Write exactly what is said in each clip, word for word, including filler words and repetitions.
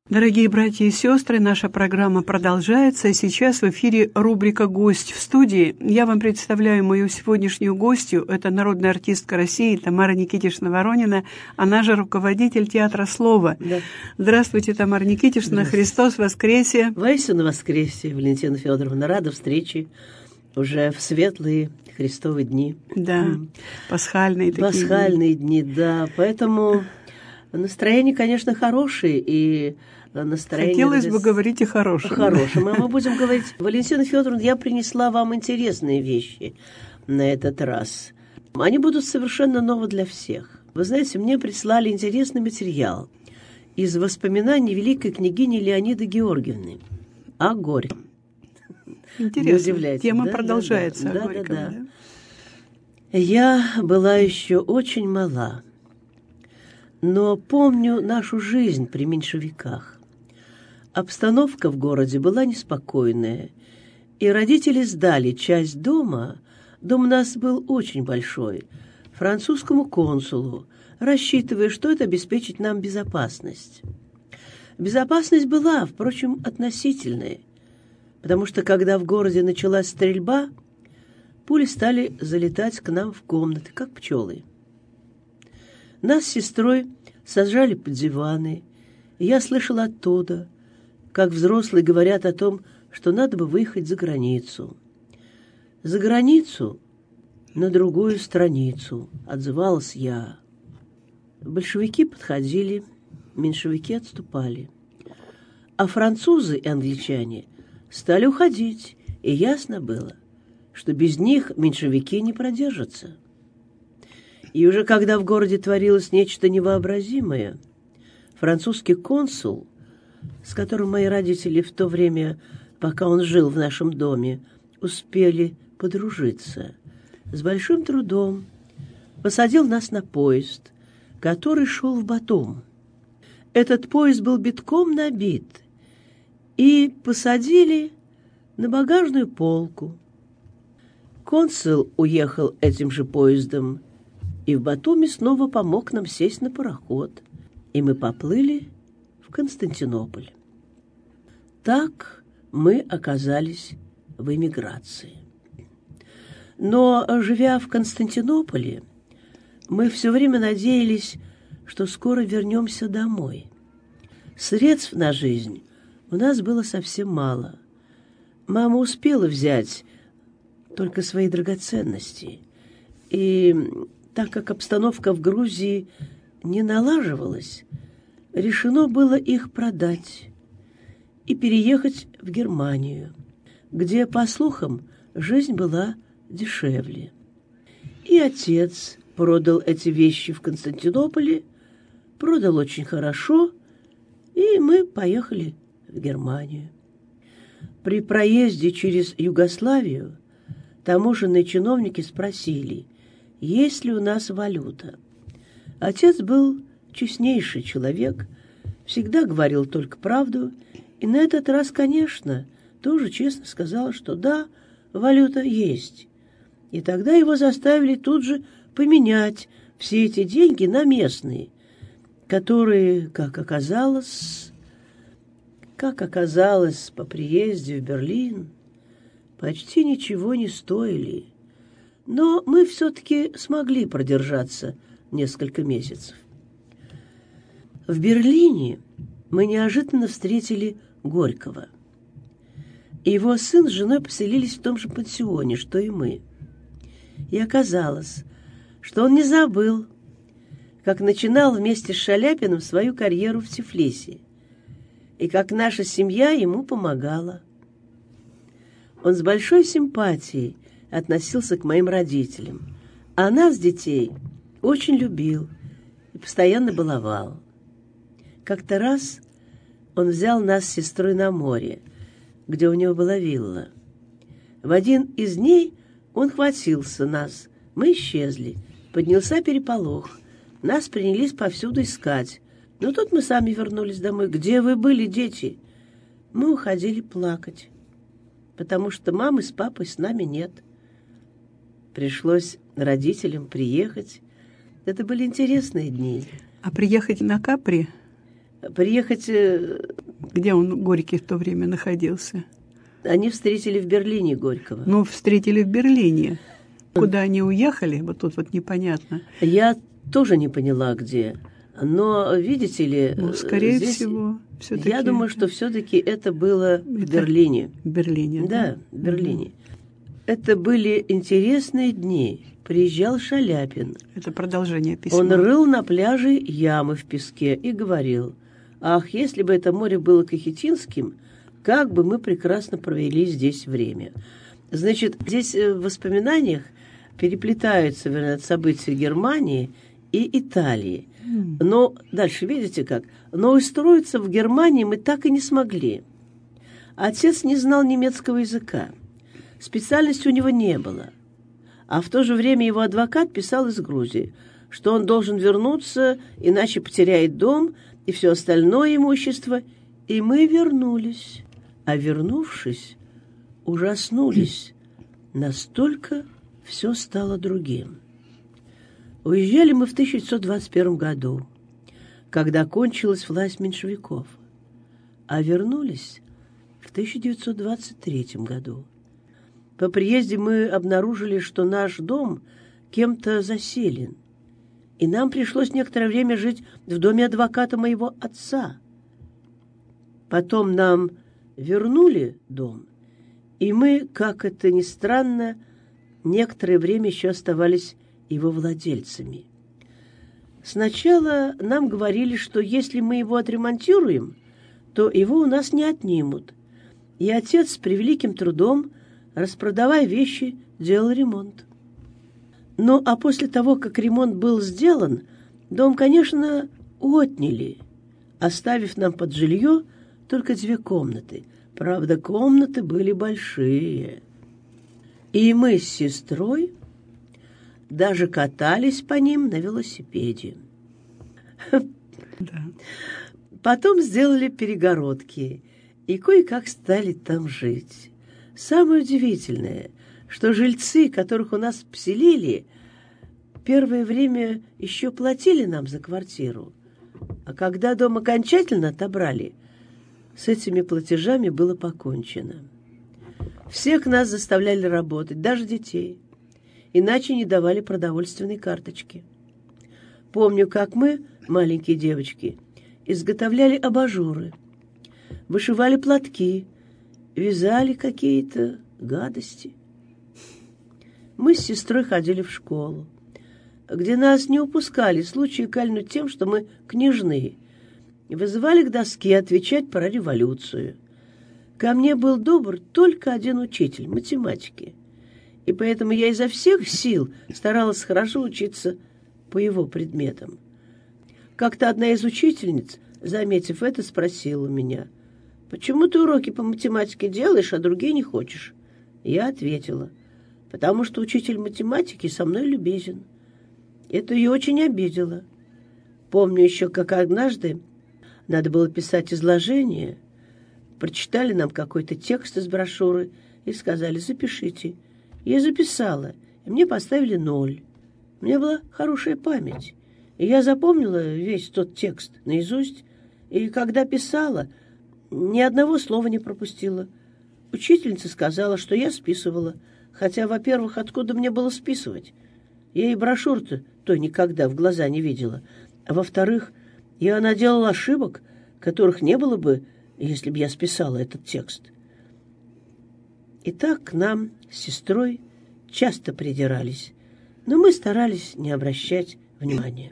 Дорогие братья и сестры, наша программа продолжается, и сейчас в эфире рубрика «Гость в студии». Я вам представляю мою сегодняшнюю гостью. Это народная артистка России Тамара Никитишна Воронина, она же руководитель театра «Слово». Да. Здравствуйте, Тамара Никитишна, Христос воскресе! Воистину воскресе, Валентина Федоровна, рада встрече уже в светлые Христовы дни. Да, mm. пасхальные такие Пасхальные дни, дни, да. Поэтому настроение, конечно, хорошее, и настроение... Хотелось бы говорить и хорошим. Хорошим. А мы будем говорить... Валентина Федоровна, я принесла вам интересные вещи на этот раз. Они будут совершенно новы для всех. Вы знаете, мне прислали интересный материал из воспоминаний великой княгини Леониды Георгиевны о Горьком. Интересно. Тема да, продолжается да, да, о Горьком. Да, да, да. Я была еще очень мала, но помню нашу жизнь при меньшевиках. Обстановка в городе была неспокойная, и родители сдали часть дома, дом у нас был очень большой, французскому консулу, рассчитывая, что это обеспечит нам безопасность. Безопасность была, впрочем, относительная, потому что, когда в городе началась стрельба, пули стали залетать к нам в комнаты, как пчелы. Нас с сестрой сажали под диваны, и я слышала оттуда, как взрослые говорят о том, что надо бы выехать за границу. За границу, на другую страницу, отзывалась я. Большевики подходили, меньшевики отступали. А французы и англичане стали уходить, и ясно было, что без них меньшевики не продержатся. И уже когда в городе творилось нечто невообразимое, французский консул, с которым мои родители в то время, пока он жил в нашем доме, успели подружиться, с большим трудом посадил нас на поезд, который шел в Батум. Этот поезд был битком набит, и посадили на багажную полку. Консул уехал этим же поездом, и в Батуми снова помог нам сесть на пароход, и мы поплыли в Константинополь. Так мы оказались в эмиграции. Но, живя в Константинополе, мы все время надеялись, что скоро вернемся домой. Средств на жизнь у нас было совсем мало. Мама успела взять только свои драгоценности, и так как обстановка в Грузии не налаживалась, решено было их продать и переехать в Германию, где, по слухам, жизнь была дешевле. И отец продал эти вещи в Константинополе, продал очень хорошо, и мы поехали в Германию. При проезде через Югославию таможенные чиновники спросили, есть ли у нас валюта. Отец был честнейший человек, всегда говорил только правду, и на этот раз, конечно, тоже честно сказал, что да, валюта есть. И тогда его заставили тут же поменять все эти деньги на местные, которые, как оказалось, как оказалось по приезде в Берлин, почти ничего не стоили. Но мы все-таки смогли продержаться несколько месяцев. В Берлине мы неожиданно встретили Горького. Его сын с женой поселились в том же пансионе, что и мы. И оказалось, что он не забыл, как начинал вместе с Шаляпиным свою карьеру в Тифлисе, и как наша семья ему помогала. Он с большой симпатией относился к моим родителям, а нас, детей, очень любил и постоянно баловал. Как-то раз он взял нас с сестрой на море, где у него была вилла. В один из дней он хватился нас, мы исчезли, поднялся переполох, нас принялись повсюду искать. Но тут мы сами вернулись домой. Где вы были, дети? Мы уходили плакать, потому что мамы с папой с нами нет. Пришлось родителям приехать. Это были интересные дни. А приехать на Капри? Приехать Где он, Горький, в то время находился? Они встретили в Берлине Горького. Ну, встретили в Берлине. Куда они уехали, вот тут вот непонятно. Я тоже не поняла, где. Но, видите ли... Ну, скорее здесь, всего, все-таки... Я думаю, это... что все-таки это было это в Берлине. В Берлине, да? Да, в Берлине. Mm-hmm. Это были интересные дни. Приезжал Шаляпин. Это продолжение письма. Он рыл на пляже ямы в песке и говорил: «Ах, если бы это море было кахетинским, как бы мы прекрасно провели здесь время». Значит, здесь в воспоминаниях переплетаются, вероятно, события Германии и Италии. Но дальше, видите как? Но устроиться в Германии мы так и не смогли. Отец не знал немецкого языка. Специальности у него не было. А в то же время его адвокат писал из Грузии, что он должен вернуться, иначе потеряет дом и все остальное имущество. И мы вернулись. А вернувшись, ужаснулись. Настолько все стало другим. Уезжали мы в тысяча девятьсот двадцать первом году, когда кончилась власть меньшевиков, а вернулись в тысяча девятьсот двадцать третьем году. По приезде мы обнаружили, что наш дом кем-то заселен, и нам пришлось некоторое время жить в доме адвоката моего отца. Потом нам вернули дом, и мы, как это ни странно, некоторое время еще оставались его владельцами. Сначала нам говорили, что если мы его отремонтируем, то его у нас не отнимут. И отец с превеликим трудом, распродавая вещи, делал ремонт. Ну, а после того, как ремонт был сделан, дом, конечно, отняли, оставив нам под жилье только две комнаты. Правда, комнаты были большие. И мы с сестрой даже катались по ним на велосипеде. Да. Потом сделали перегородки и кое-как стали там жить. Самое удивительное, что жильцы, которых у нас поселили, первое время еще платили нам за квартиру, а когда дом окончательно отобрали, с этими платежами было покончено. Всех нас заставляли работать, даже детей, иначе не давали продовольственной карточки. Помню, как мы, маленькие девочки, изготовляли абажуры, вышивали платки, вязали какие-то гадости. Мы с сестрой ходили в школу, где нас не упускали случаи кольнуть тем, что мы княжны, и вызывали к доске отвечать про революцию. Ко мне был добр только один учитель математики, и поэтому я изо всех сил старалась хорошо учиться по его предметам. Как-то одна из учительниц, заметив это, спросила меня: «Почему ты уроки по математике делаешь, а другие не хочешь?» Я ответила: «Потому что учитель математики со мной любезен». Это ее очень обидело. Помню еще, как однажды надо было писать изложение, прочитали нам какой-то текст из брошюры и сказали: «Запишите». Я записала, и мне поставили ноль. У меня была хорошая память, и я запомнила весь тот текст наизусть, и когда писала, ни одного слова не пропустила. Учительница сказала, что я списывала, хотя, во-первых, откуда мне было списывать? Я и брошюр-то той никогда в глаза не видела. А во-вторых, я наделала ошибок, которых не было бы, если бы я списала этот текст. И так к нам с сестрой часто придирались, но мы старались не обращать внимания.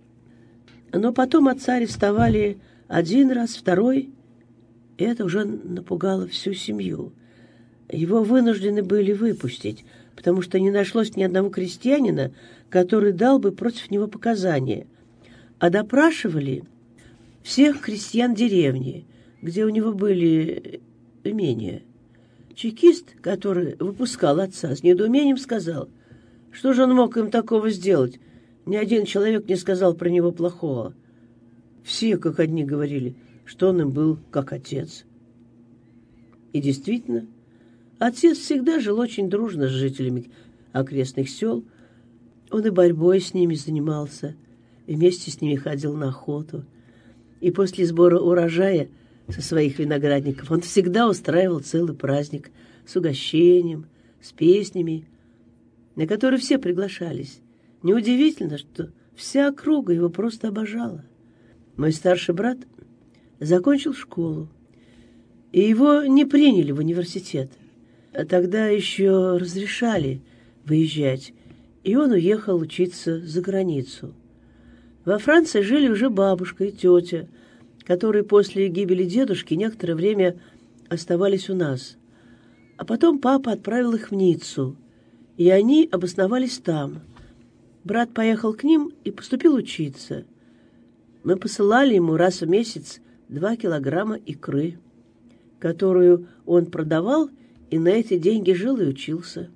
Но потом отца арестовали один раз, второй, и это уже напугало всю семью. Его вынуждены были выпустить, потому что не нашлось ни одного крестьянина, который дал бы против него показания. А допрашивали всех крестьян деревни, где у него были имения. Чекист, который выпускал отца, с недоумением сказал: что же он мог им такого сделать? Ни один человек не сказал про него плохого. Все, как одни, говорили, что он им был как отец. И действительно, отец всегда жил очень дружно с жителями окрестных сел. Он и борьбой с ними занимался, и вместе с ними ходил на охоту. И после сбора урожая со своих виноградников. Он всегда устраивал целый праздник с угощением, с песнями, на которые все приглашались. Неудивительно, что вся округа его просто обожала. Мой старший брат закончил школу, и его не приняли в университет. А тогда еще разрешали выезжать, и он уехал учиться за границу. Во Франции жили уже бабушка и тетя, которые после гибели дедушки некоторое время оставались у нас. А потом папа отправил их в Ниццу, и они обосновались там. Брат поехал к ним и поступил учиться. Мы посылали ему раз в месяц два килограмма икры, которую он продавал, и на эти деньги жил и учился.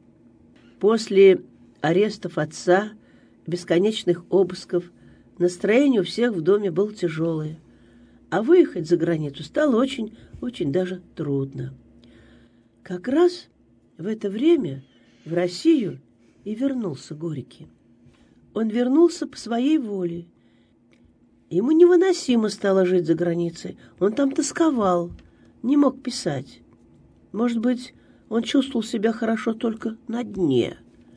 После арестов отца, бесконечных обысков, настроение у всех в доме было тяжелое, а выехать за границу стало очень, очень даже трудно. Как раз в это время в Россию и вернулся Горький. Он вернулся по своей воле. Ему невыносимо стало жить за границей. Он там тосковал, не мог писать. Может быть, он чувствовал себя хорошо только на дне.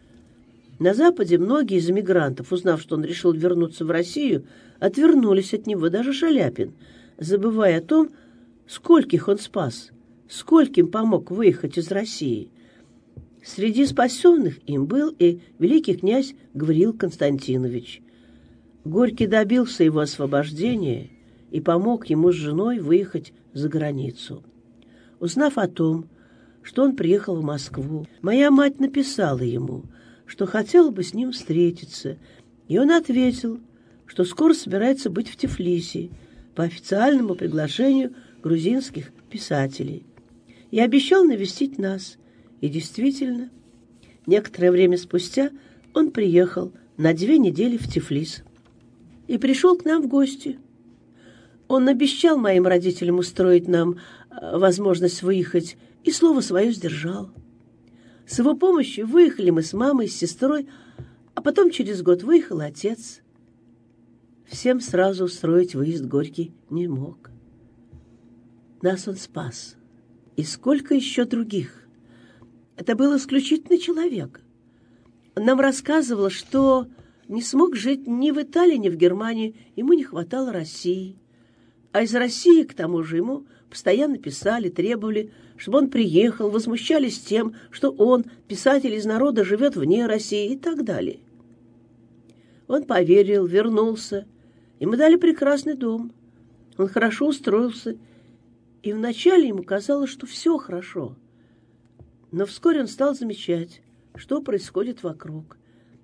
На Западе многие из эмигрантов, узнав, что он решил вернуться в Россию, отвернулись от него, даже Шаляпин, забывая о том, скольких он спас, скольким помог выехать из России. Среди спасенных им был и великий князь Гавриил Константинович. Горький добился его освобождения и помог ему с женой выехать за границу. Узнав о том, что он приехал в Москву, моя мать написала ему, что хотела бы с ним встретиться, и он ответил, что скоро собирается быть в Тифлисе по официальному приглашению грузинских писателей, и обещал навестить нас. И действительно, некоторое время спустя он приехал на две недели в Тифлис и пришел к нам в гости. Он обещал моим родителям устроить нам возможность выехать, и слово свое сдержал. С его помощью выехали мы с мамой, с сестрой, а потом через год выехал отец. Всем сразу устроить выезд Горький не мог. Нас он спас. И сколько еще других. Это был исключительный человек. Он нам рассказывал, что не смог жить ни в Италии, ни в Германии, ему не хватало России. А из России, к тому же, ему постоянно писали, требовали, чтобы он приехал, возмущались тем, что он, писатель из народа, живет вне России и так далее. Он поверил, вернулся, и мы дали прекрасный дом. Он хорошо устроился, и вначале ему казалось, что все хорошо. Но вскоре он стал замечать, что происходит вокруг.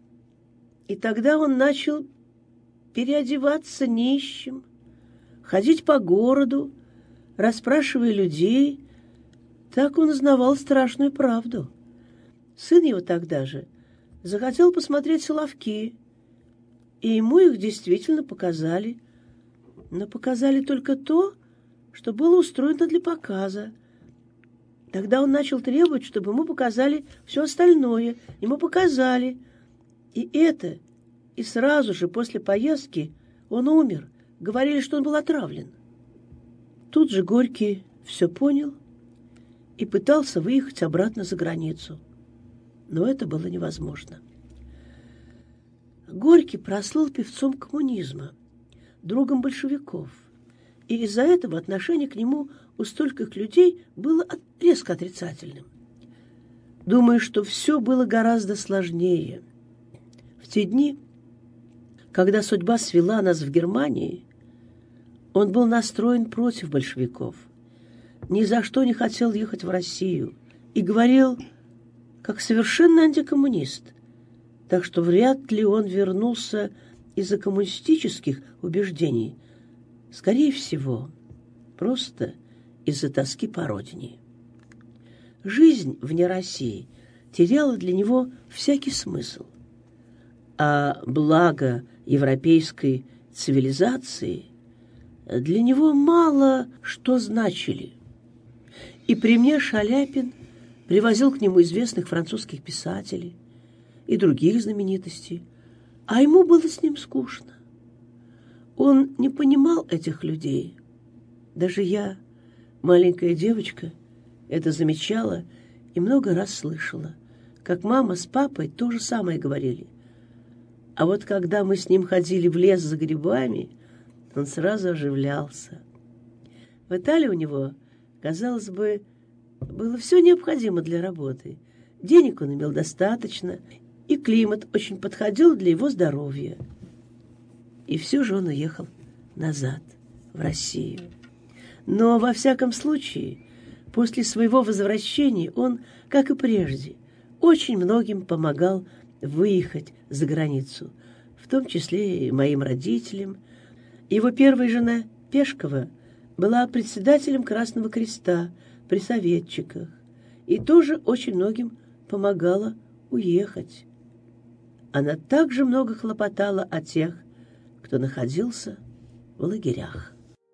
И тогда он начал переодеваться нищим, ходить по городу, расспрашивая людей. Так он узнавал страшную правду. Сын его тогда же захотел посмотреть Соловки, и ему их действительно показали. Но показали только то, что было устроено для показа. Тогда он начал требовать, чтобы ему показали все остальное. Ему показали. И это, и сразу же после поездки он умер. Говорили, что он был отравлен. Тут же Горький все понял и пытался выехать обратно за границу. Но это было невозможно. Горький прослыл певцом коммунизма, другом большевиков. И из-за этого отношение к нему у стольких людей было резко отрицательным. Думаю, что все было гораздо сложнее. В те дни, когда судьба свела нас в Германии, он был настроен против большевиков, ни за что не хотел ехать в Россию и говорил, как совершенно антикоммунист, так что вряд ли он вернулся из-за коммунистических убеждений, скорее всего, просто из-за тоски по родине. Жизнь вне России теряла для него всякий смысл, а благо европейской цивилизации для него мало что значили. И при мне Шаляпин привозил к нему известных французских писателей и других знаменитостей, а ему было с ним скучно. Он не понимал этих людей. Даже я, Маленькая девочка это замечала и много раз слышала, как мама с папой то же самое говорили. А вот когда мы с ним ходили в лес за грибами, он сразу оживлялся. В Италии у него, казалось бы, было все необходимо для работы. Денег он имел достаточно, и климат очень подходил для его здоровья. И все же он уехал назад, в Россию. Но, во всяком случае, после своего возвращения он, как и прежде, очень многим помогал выехать за границу, в том числе и моим родителям. Его первая жена, Пешкова, была председателем Красного Креста при советчиках и тоже очень многим помогала уехать. Она также много хлопотала о тех, кто находился в лагерях.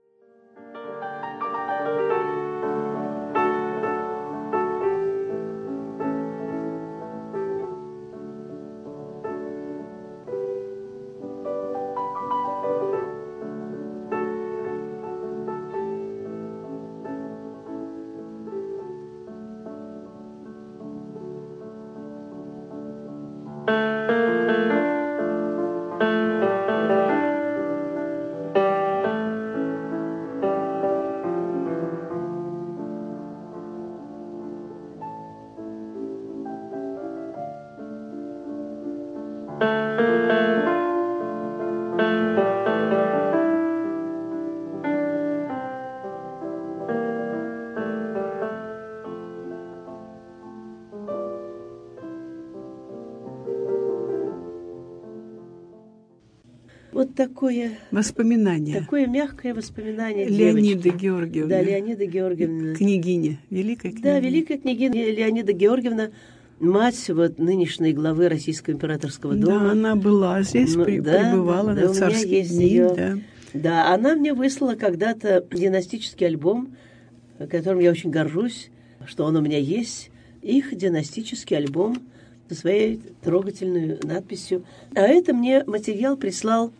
Вот такое воспоминание. Такое мягкое воспоминание Леониды девочки. Георгиевны. Да, Леонида Георгиевна. Княгиня, великая княгиня. Да, великая княгиня Леонида Георгиевна, мать вот нынешней главы Российского императорского дома. Да, она была здесь, ну, при, да, пребывала да, на у царские меня есть дни. Ее, да. да, она мне выслала когда-то династический альбом, которым я очень горжусь, что он у меня есть. Их династический альбом со своей трогательной надписью. А это мне материал прислал.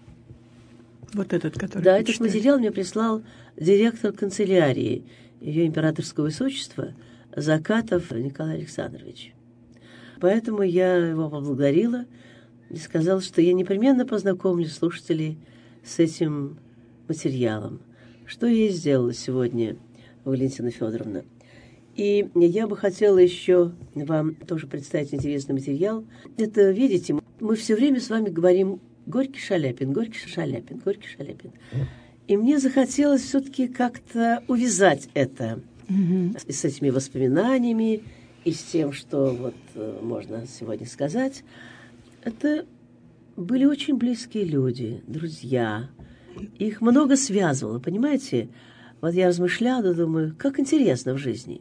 Вот этот, который Да, вы этот читали. материал мне прислал директор канцелярии Ее Императорского Высочества Закатов Николай Александрович. Поэтому я его поблагодарила и сказала, что я непременно познакомлю слушателей с этим материалом. Что я и сделала сегодня, Валентина Федоровна. И я бы хотела еще вам тоже представить интересный материал. Это, видите, мы все время с вами говорим Горький Шаляпин, Горький Шаляпин, Горький Шаляпин. И мне захотелось все-таки как-то увязать это Угу. с этими воспоминаниями и с тем, что вот можно сегодня сказать. Это были очень близкие люди, друзья. Их много связывало, понимаете? Вот я размышляла, думаю, как интересно в жизни.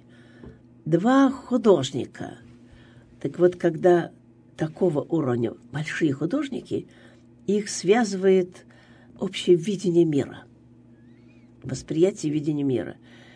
Два художника. Так вот, когда такого уровня большие художники, их связывает общее видение мира, восприятие видения мира.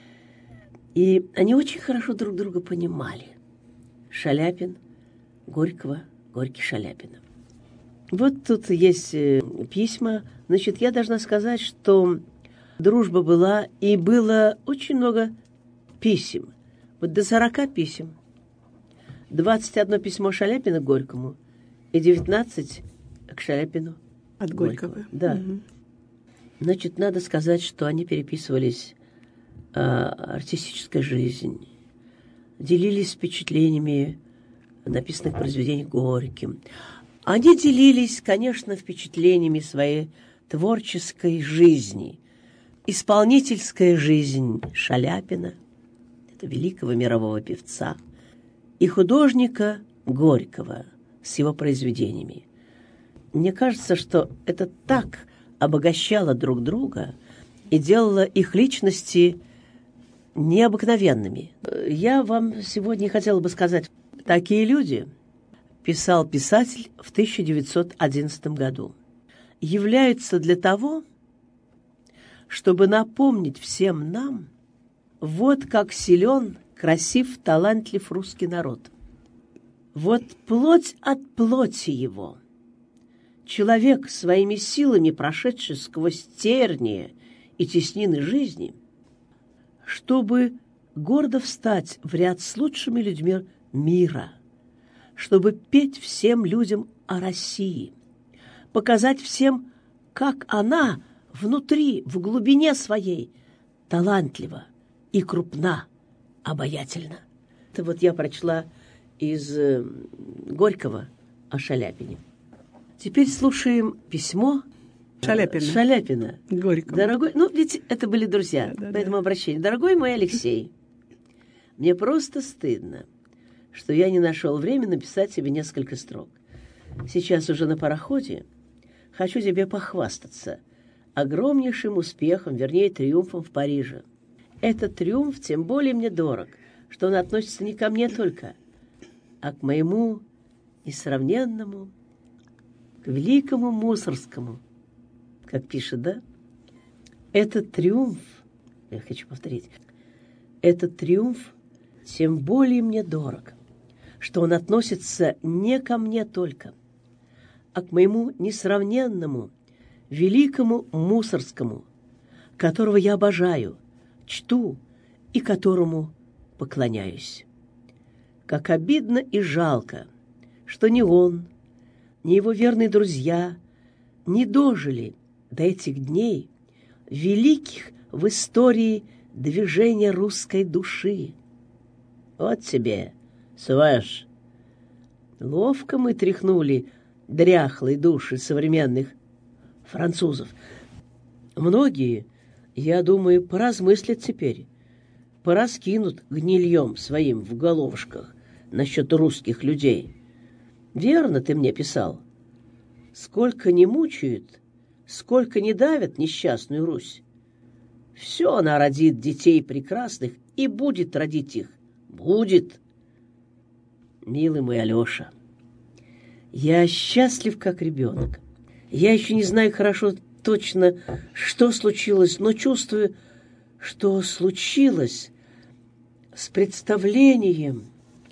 И они очень хорошо друг друга понимали. Шаляпин, Горького, Горький Шаляпина. Вот тут есть письма. Значит, я должна сказать, что дружба была, и было очень много писем. Вот до сорока писем. двадцать одно письмо Шаляпина к Горькому и девятнадцать к Шаляпину. От Горького. Да. Угу. Значит, надо сказать, что они переписывались о артистической жизни, делились впечатлениями написанных произведений Горьким. Они делились, конечно, впечатлениями своей творческой жизни. Исполнительская жизнь Шаляпина, это великого мирового певца, и художника Горького с его произведениями. Мне кажется, что это так обогащало друг друга и делало их личности необыкновенными. Я вам сегодня хотела бы сказать, такие люди, писал писатель в тысяча девятьсот одиннадцатом году, являются для того, чтобы напомнить всем нам, вот как силен, красив, талантлив русский народ. Вот плоть от плоти его. Человек, своими силами прошедший сквозь терния и теснины жизни, чтобы гордо встать в ряд с лучшими людьми мира, чтобы петь всем людям о России, показать всем, как она внутри, в глубине своей, талантлива и крупна, обаятельна. Это вот я прочла из э, Горького о Шаляпине. Теперь слушаем письмо Шаляпина. Шаляпина. Горького. Дорогой, ну ведь это были друзья, Да, да, поэтому да. обращение. Дорогой мой Алексей, мне просто стыдно, что я не нашел времени написать тебе несколько строк. Сейчас уже на пароходе хочу тебе похвастаться огромнейшим успехом, вернее, триумфом в Париже. Этот триумф тем более мне дорог, что он относится не ко мне только, а к моему несравненному, к великому Мусоргскому, как пишет, да? Этот триумф, я хочу повторить, этот триумф тем более мне дорог, что он относится не ко мне только, а к моему несравненному, великому Мусоргскому, которого я обожаю, чту и которому поклоняюсь. Как обидно и жалко, что ни он, ни его верные друзья не дожили до этих дней великих в истории движения русской души. Вот тебе, сваж. Ловко мы тряхнули дряхлые души современных французов. Многие, я думаю, поразмыслят теперь, пораскинут гнильем своим в головушках насчет русских людей. Верно ты мне писал. Сколько не мучают, сколько не давят несчастную Русь. Все она родит детей прекрасных и будет родить их. Будет. Милый мой Алеша, я счастлив, как ребенок. Я еще не знаю хорошо точно, что случилось, но чувствую, что случилось с представлением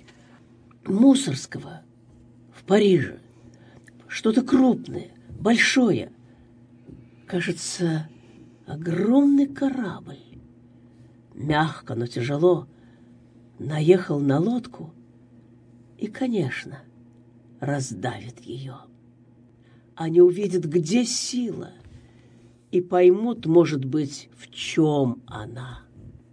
Мусоргского в Париже. Что-то крупное, большое. Кажется, огромный корабль, мягко, но тяжело, наехал на лодку и, конечно, раздавит ее. Они увидят, где сила, и поймут, может быть, в чем она.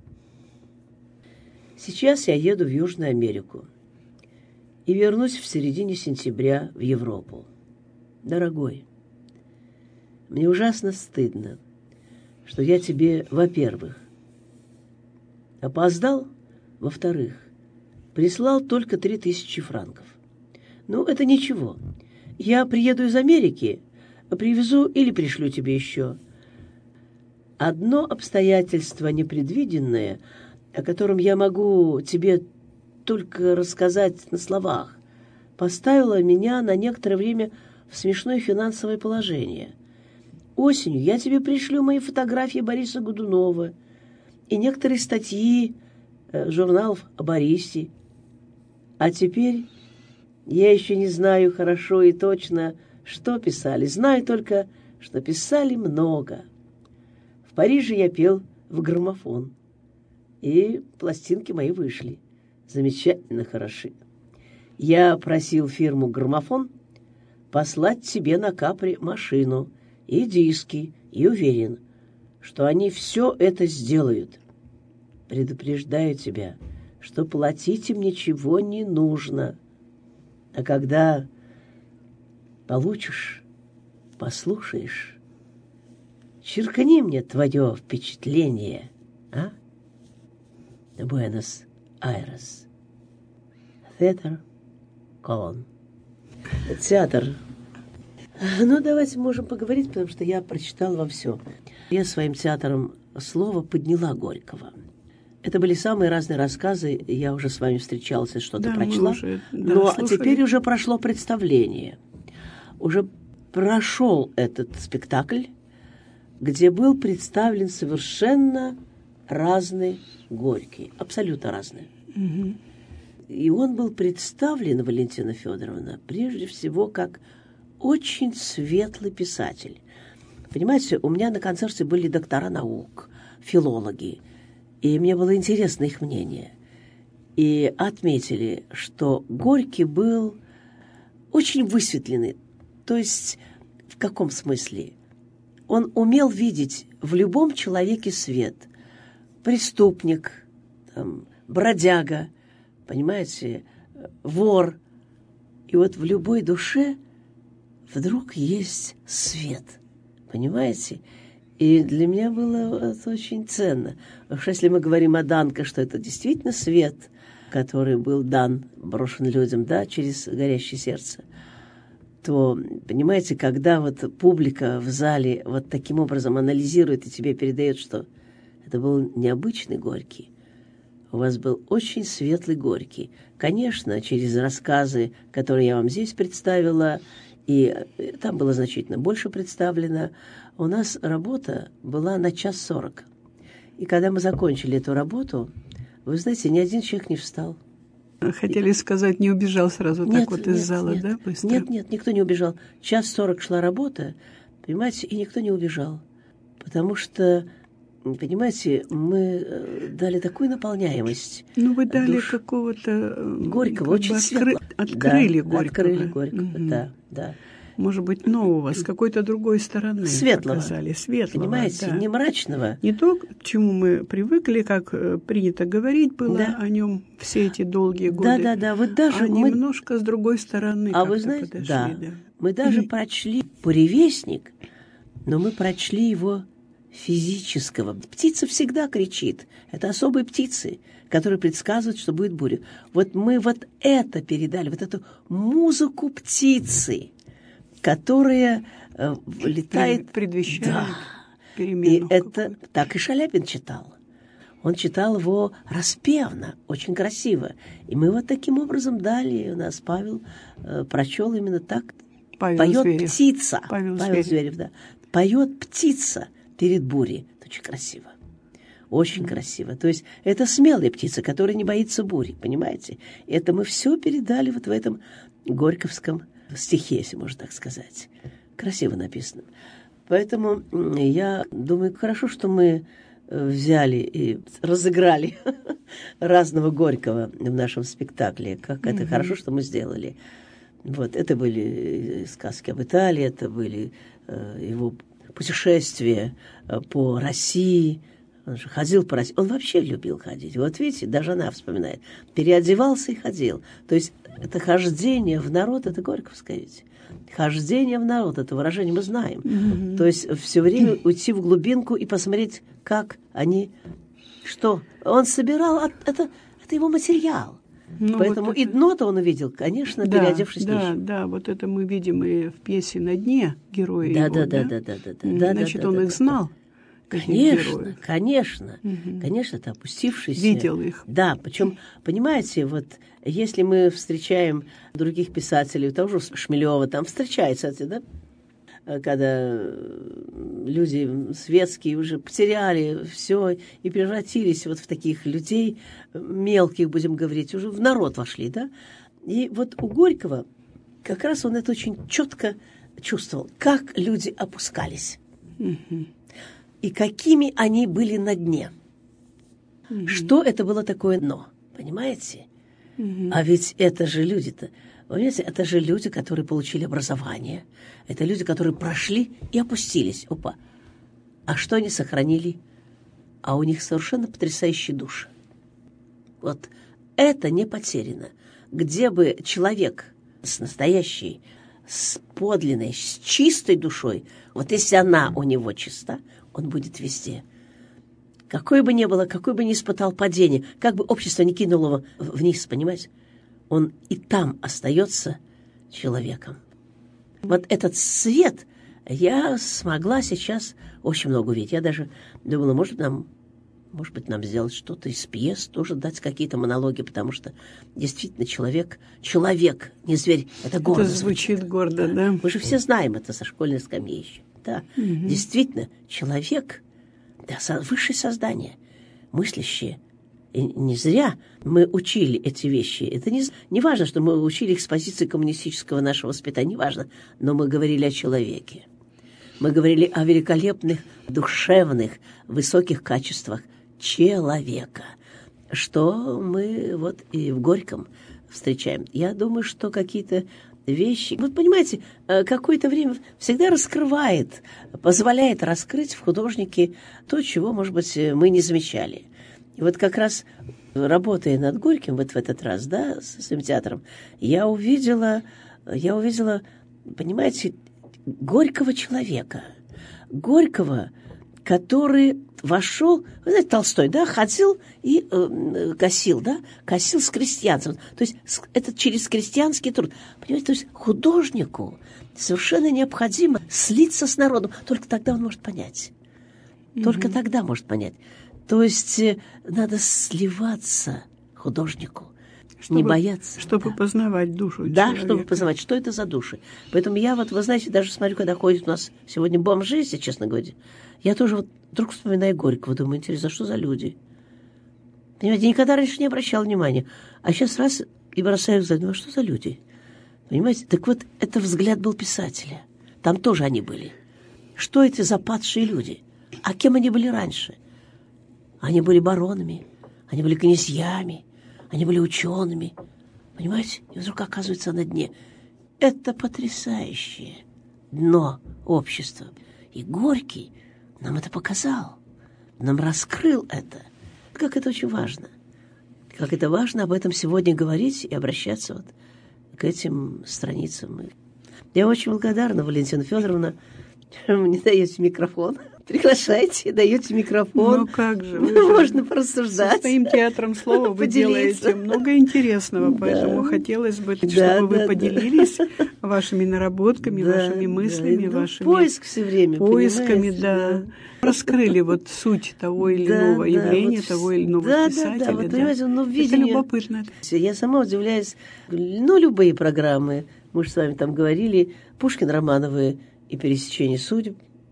Сейчас я еду в Южную Америку и вернусь в середине сентября в Европу. Дорогой, мне ужасно стыдно, что я тебе, во-первых, опоздал, во-вторых, прислал только три тысячи франков. Ну, это ничего. Я приеду из Америки, привезу или пришлю тебе еще. Одно обстоятельство непредвиденное, о котором я могу тебе только рассказать на словах, поставило меня на некоторое время в смешное финансовое положение. Осенью я тебе пришлю мои фотографии Бориса Годунова и некоторые статьи э, журналов о Борисе. А теперь я еще не знаю хорошо и точно, что писали. Знаю только, что писали много. В Париже я пел в граммофон, и пластинки мои вышли. Замечательно хороши. Я просил фирму «Граммофон» послать тебе на Капри машину и диски, и уверен, что они все это сделают. Предупреждаю тебя, что платить им ничего не нужно. А когда получишь, послушаешь, черкни мне твое впечатление, а? Буэнос-Айрес. Театр Колон. Театр. Ну, давайте можем поговорить, потому что я прочитала вам все. Я своим театром слова подняла Горького. Это были самые разные рассказы. Я уже с вами встречалась и что-то Да, прочла. уже, да, но слушали. Теперь уже прошло представление. Уже прошел этот спектакль, где был представлен совершенно разный Горький. Абсолютно разный. Угу. И он был представлен, Валентина Федоровна, прежде всего как очень светлый писатель. Понимаете, у меня на концерте были доктора наук, филологи. И мне было интересно их мнение. И отметили, что Горький был очень высветленный. То есть в каком смысле? Он умел видеть в любом человеке свет. Преступник, там, бродяга, понимаете, вор. И вот в любой душе вдруг есть свет. Понимаете? И для меня было это очень ценно. Потому что если мы говорим о Данко, что это действительно свет, который был дан, брошен людям, да, через горящее сердце, то, понимаете, когда вот публика в зале вот таким образом анализирует и тебе передает, что это был необычный Горький, у вас был очень светлый Горький. Конечно, через рассказы, которые я вам здесь представила, и там было значительно больше представлено, у нас работа была на час сорок. И когда мы закончили эту работу, вы знаете, ни один человек не встал. Хотели сказать, не убежал сразу нет, так вот из нет, зала, нет, да, быстро? Нет, нет, никто не убежал. Час сорок шла работа, понимаете, и никто не убежал. Потому что, понимаете, мы дали такую наполняемость. Ну, вы дали душ... какого-то... Горького, как очень бы светло. Открыли да, Горького. Открыли Горького, угу. да, да. Может быть, нового, с какой-то другой стороны светлого, показали. Светлого, понимаете, да. не мрачного. Не то, к чему мы привыкли, как принято говорить было да. о нем все эти долгие годы. Да, да, да. Вот даже а мы... немножко с другой стороны а вы знаете, подошли. Да. Да. Мы даже прочли «Буревестник», но мы прочли его физического. Птица всегда кричит. Это особые птицы, которые предсказывают, что будет буря. Вот мы вот это передали, вот эту музыку птицы, которая э, летает... Предвещает да. перемену. И это так и Шаляпин читал. Он читал его распевно, очень красиво. И мы вот таким образом дали. У нас Павел э, прочел именно так. Павел Поет Зверев. птица. Павел, Павел Зверев. Зверев, да. Поет птица перед бурей. Это очень красиво. Очень mm. красиво. То есть это смелая птица, которая не боится бури, понимаете? Это мы все передали вот в этом горьковском стихе, если можно так сказать. Красиво написано. Поэтому я думаю, хорошо, что мы взяли и разыграли разного Горького в нашем спектакле. Как mm-hmm. это хорошо, что мы сделали. Вот, это были сказки об Италии, это были э, его путешествия э, по России. Он же ходил по России. Он вообще любил ходить. Вот видите, даже она вспоминает. Переодевался и ходил. То есть это хождение в народ, это горьковское ведь. Хождение в народ, это выражение мы знаем. Mm-hmm. То есть все время уйти в глубинку и посмотреть, как они... Что? Он собирал... Это, это его материал. Ну, поэтому вот и дно-то он увидел, конечно, да, переодевшись да, нищим. Да, да, вот это мы видим и в пьесе «На дне» герои да, его, да, да? Да, да, да, да, да. Значит, да, он да, их да, знал. Конечно, конечно. Угу. Конечно, это опустившийся. Видел их. Да, причем, понимаете, вот если мы встречаем других писателей, того же Шмелева, там встречается, да, когда люди светские уже потеряли все и превратились вот в таких людей мелких, будем говорить, уже в народ вошли, да. И вот у Горького как раз он это очень четко чувствовал, как люди опускались. Угу. И какими они были на дне. Угу. Что это было такое дно, понимаете? Угу. А ведь это же люди-то, понимаете, это же люди, которые получили образование. Это люди, которые прошли и опустились. Опа. А что они сохранили? А у них совершенно потрясающие души. Вот это не потеряно. Где бы человек с настоящей, с подлинной, с чистой душой, вот если она у него чиста, он будет везде. Какое бы ни было, какое бы ни испытал падение, как бы общество не кинуло его вниз, понимаете, он и там остается человеком. Вот этот свет я смогла сейчас очень много увидеть. Я даже думала, может, нам, может быть, нам сделать что-то из пьес, тоже дать какие-то монологи, потому что действительно человек, человек, не зверь, это гордо. Это звучит гордо, да. Мы же все знаем это со школьной скамьи еще. Да, угу. Действительно, человек, да, высшее создание, мыслящее. И не зря мы учили эти вещи. Это не, не важно, что мы учили их с позиции коммунистического нашего воспитания, не важно, но мы говорили о человеке. Мы говорили о великолепных, душевных, высоких качествах человека, что мы вот и в Горьком встречаем. Я думаю, что какие-то вещи, вот понимаете, какое-то время всегда раскрывает, позволяет раскрыть в художнике то, чего, может быть, мы не замечали. И вот как раз работая над Горьким вот в этот раз, да, с своим театром, я увидела, я увидела, понимаете, горького человека, Горького, который вошел, вы знаете, Толстой, да, ходил и э, косил, да, косил с крестьянством. То есть это через крестьянский труд. Понимаете, то есть художнику совершенно необходимо слиться с народом. Только тогда он может понять. Только mm-hmm. тогда может понять. То есть э, надо сливаться художнику. Чтобы, не бояться. Чтобы да. познавать душу Да, человека. чтобы познавать, что это за души. Поэтому я вот, вы знаете, даже смотрю, когда ходят у нас сегодня бомжи, если честно говоря, я тоже вот вдруг вспоминаю Горького, думаю, интересно, что за люди? Понимаете, я никогда раньше не обращал внимания. А сейчас раз и бросаю взгляд, ну а что за люди? Понимаете? Так вот, это взгляд был писателя. Там тоже они были. Что эти западшие люди? А кем они были раньше? Они были баронами, они были князьями, они были учеными, понимаете? И вдруг оказывается на дне. Это потрясающее дно общества. И Горький нам это показал, нам раскрыл это. Как это очень важно. Как это важно об этом сегодня говорить и обращаться вот к этим страницам. Я очень благодарна, Валентина Федоровна, мне даете микрофон. Приглашайте, даете микрофон. Ну как же, вы можно порассуждать. Со своим театром слова вы делаете много интересного, поэтому да. хотелось бы, чтобы да, вы да, поделились да. вашими наработками, да, вашими мыслями, да. вашими поиск все время, поисками, да. да. Раскрыли вот суть того или иного да, явления, да, того или иного да, писателя. Да, да, вот, да. понимаете, ну, видение... Это любопытно. Я сама удивляюсь, ну, любые программы, мы же с вами там говорили, Пушкин, Романовы и пересечение судеб.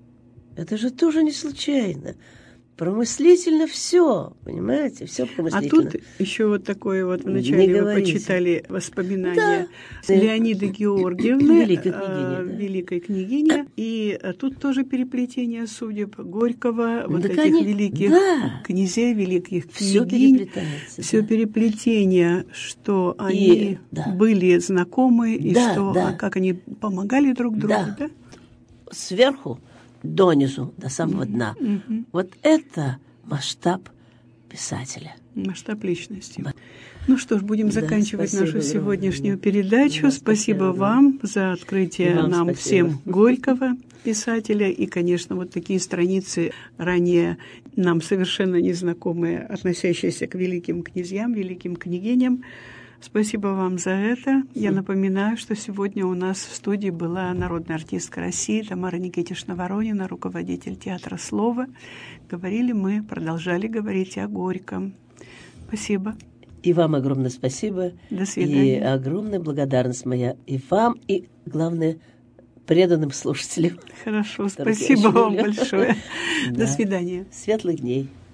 Это же тоже не случайно. Промыслительно все, понимаете, все промыслительно. А тут еще вот такое вот вначале вы почитали воспоминания да. Леониды Георгиевны, великой княгини, э, да. великой княгини, и тут тоже переплетение судеб Горького, вот да, этих они... великих да. князей, великих все княгинь, переплетается, все да. переплетение, что они и, да. были знакомы и да, что, да. а как они помогали друг другу, да? да? Сверху донизу, до самого mm-hmm. дна. Mm-hmm. Вот это масштаб писателя. Масштаб личности. Да. Ну что ж, будем да, заканчивать нашу огромное. сегодняшнюю передачу. Да, спасибо, спасибо вам за открытие вам нам спасибо. Всем Горького, писателя. И, конечно, вот такие страницы, ранее нам совершенно незнакомые, относящиеся к великим князьям, великим княгиням. Спасибо вам за это. Я напоминаю, что сегодня у нас в студии была народная артистка России Тамара Никитишна Воронина, руководитель театра «Слово». Говорили мы, продолжали говорить о Горьком. Спасибо. И вам огромное спасибо. До свидания. И огромная благодарность моя и вам, и, главное, преданным слушателям. Хорошо, спасибо вам большое. До свидания. Светлых дней.